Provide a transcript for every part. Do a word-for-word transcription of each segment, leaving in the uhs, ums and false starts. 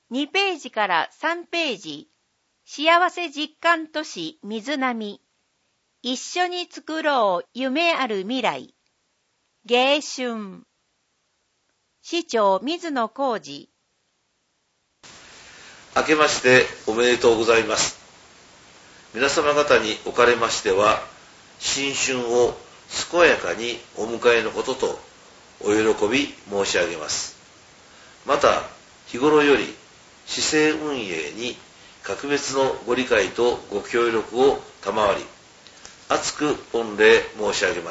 にページからさんページ、幸せ実感都市水波、一緒に作ろう夢ある未来、迎春。市長水野浩二。 明けましておめでとうございます。皆様方におかれましては、新春を健やかにお迎えのこととお喜び申し上げます。また、日頃より市政運営に格別のご理解とご協力を賜り、厚く御礼申し上げます。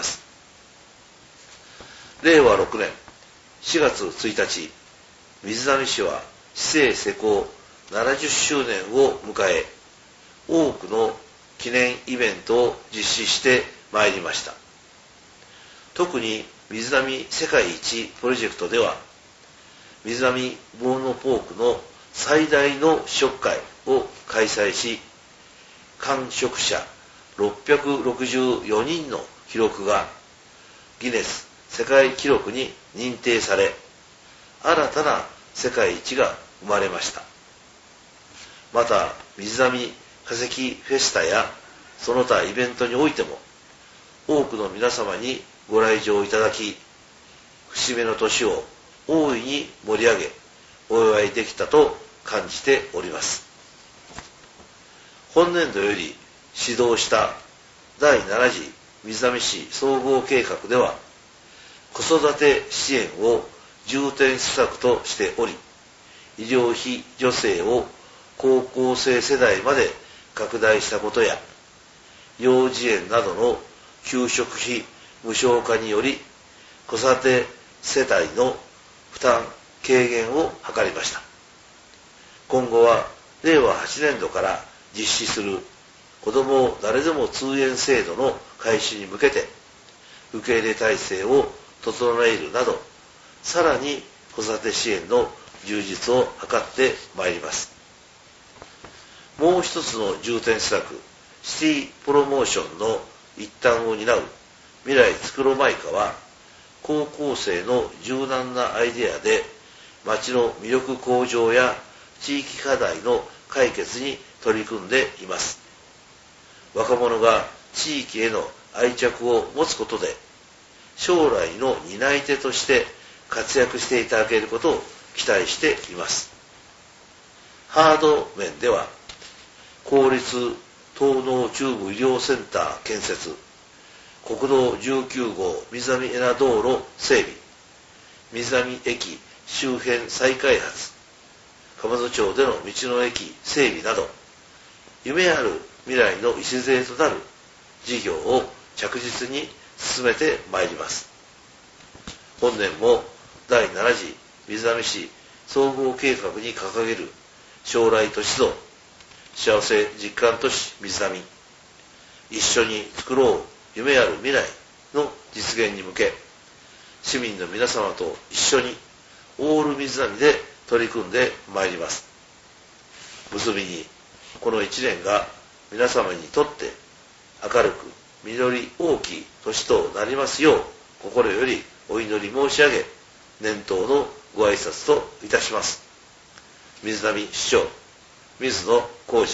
れいわろくねんしがつついたち、水波市は市政施行ななじゅっしゅうねんを迎え、多くの記念イベントを実施してまいりました。特に水波世界一プロジェクトでは、水波ボーノポークの最大の試食会を開催し、完食者ろっぴゃくろくじゅうよにんの記録がギネス世界記録に認定され、新たな世界一が生まれました。また、水波化石フェスタやその他イベントにおいても、多くの皆様にご来場いただき、節目の年を大いに盛り上げ、お祝いできたと感じております。本年度より始動しただいなな次水波市総合計画では、子育て支援を重点施策としており、医療費助成を高校生世代まで拡大したことや、幼児園などの給食費無償化により、子育て世帯の負担軽減を図りました。今後はれいわはちねんどから実施する子ども誰でも通園制度の開始に向けて、受け入れ体制を整えるなど、さらに子育て支援の充実を図ってまいります。もう一つの重点施策、シティプロモーションの一端を担う未来つくろマイカは、高校生の柔軟なアイデアで町の魅力向上や地域課題の解決に取り組んでいます。若者が地域への愛着を持つことで、将来の担い手として活躍していただけることを期待しています。ハード面では、公立東農中部医療センター建設、国道じゅうきゅうごう水波枝道路整備、水波駅周辺再開発、蒲戸町での道の駅整備など、夢ある未来の礎となる事業を着実に進めてまいります。本年もだいなな次水波市総合計画に掲げる将来都市像、幸せ実感都市水波、一緒に作ろう夢ある未来の実現に向け、市民の皆様と一緒にオール水波で取り組んでまいります。結びに、この一年が皆様にとって明るく実り大きい年となりますよう、心よりお祈り申し上げ、年頭のご挨拶といたします。水波市長、水野浩二。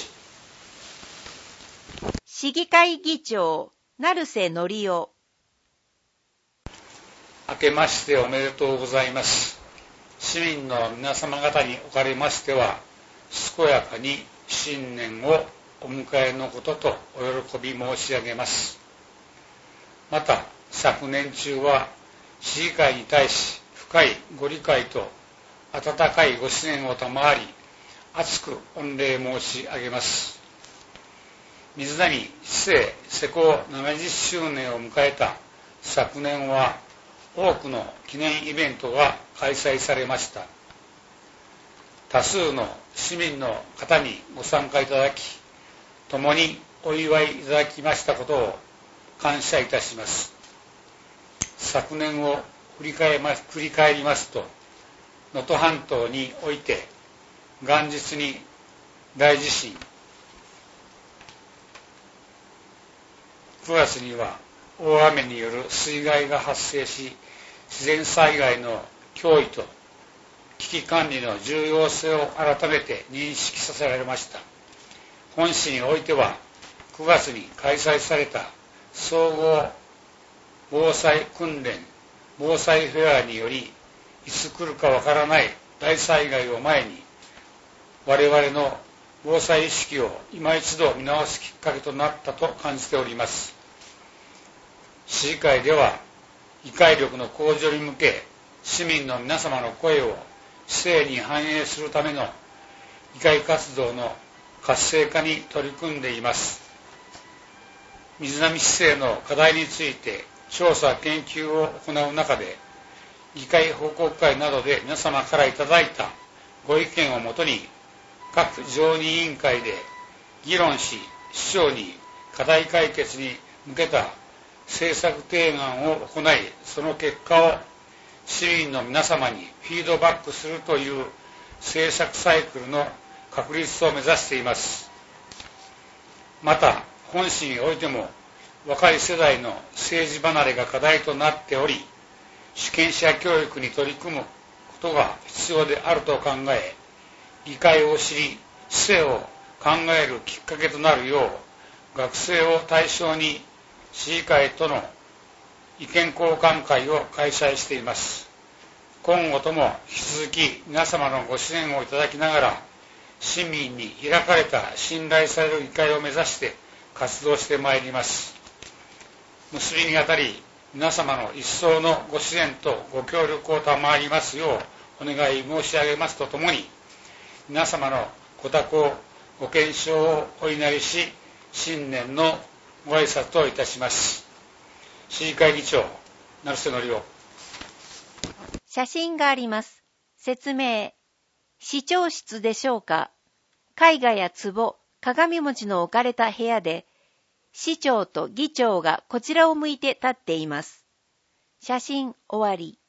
市議会議長、成瀬則夫。 明けましておめでとうございます。市民の皆様方におかれましては、健やかに新年をお迎えのこととお喜び申し上げます。また、昨年中は市議会に対し深いご理解と温かいご支援を賜り、厚く御礼申し上げます。水波市政施行ななじゅっしゅうねんを迎えた昨年は、多くの記念イベントが開催されました。多数の市民の方にご参加いただき、共にお祝いいただきましたことを感謝いたします。昨年を振り返ります、振り返りますと、能登半島において元日に大地震、くがつには大雨による水害が発生し、自然災害の脅威と危機管理の重要性を改めて認識させられました。本市においては、くがつに開催された総合防災訓練・防災フェアにより、いつ来るかわからない大災害を前に、我々の防災意識を今一度見直すきっかけとなったと感じております。市議会では、議会力の向上に向け、市民の皆様の声を市政に反映するための議会活動の活性化に取り組んでいます。水波市政の課題について調査研究を行う中で、議会報告会などで皆様からいただいたご意見をもとに、各常任委員会で議論し、市長に課題解決に向けた政策提案を行い、その結果を市民の皆様にフィードバックするという政策サイクルの確立を目指しています。また、本市においても若い世代の政治離れが課題となっており、主権者教育に取り組むことが必要であると考え、議会を知り、市政を考えるきっかけとなるよう、学生を対象に市議会との意見交換会を開催しています。今後とも引き続き皆様のご支援をいただきながら、市民に開かれた信頼される議会を目指して活動してまいります。結びにあたり、皆様の一層のご支援とご協力を賜りますようお願い申し上げますとともに、皆様のご多幸、ご健勝をお祈りし、新年のご挨拶といたします。市議会議長、成瀬則夫。 写真があります。説明。市長室でしょうか。絵画や壺、鏡餅の置かれた部屋で、市長と議長がこちらを向いて立っています。写真終わり。